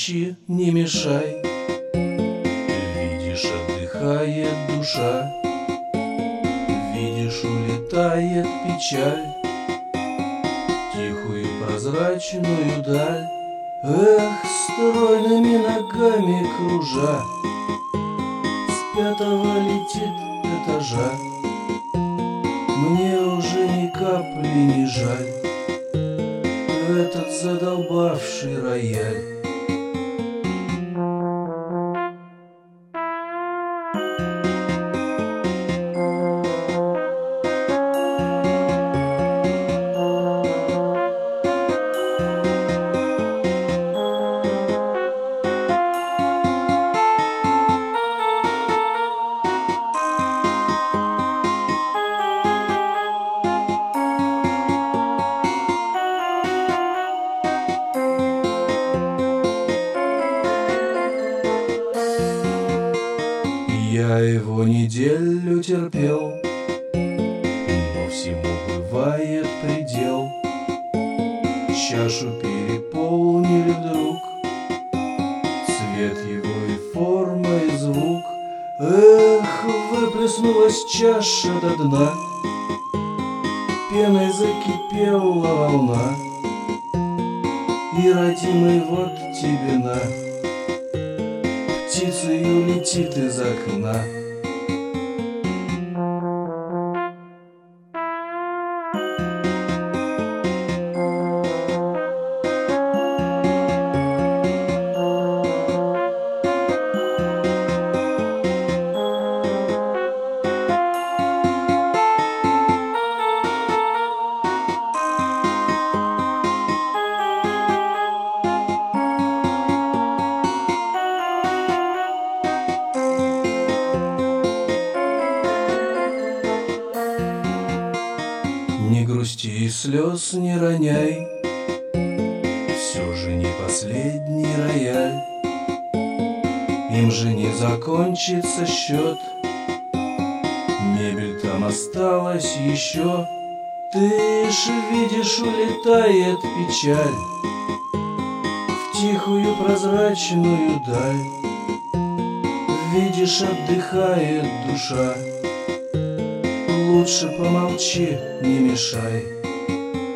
помолчи, не мешай. Видишь, отдыхает душа, видишь, улетает печаль в тихую прозрачную даль. Эх, стройными ногами кружа, с 5-го летит этажа. Мне уже ни капли не жаль этот задолбавший рояль. Я его неделю терпел, но всему бывает предел. Чашу переполнили вдруг цвет его и форма, и звук. Эх, выплеснулась чаша до дна, пеной закипела волна. И, родимый, вот тебе на, птицею летит из окна. Не грусти и слез не роняй, все же не последний рояль. Им же не закончится счет, мебель там осталась еще. Ты ж видишь, улетает печаль в тихую прозрачную даль. Видишь, отдыхает душа, лучше помолчи, не мешай.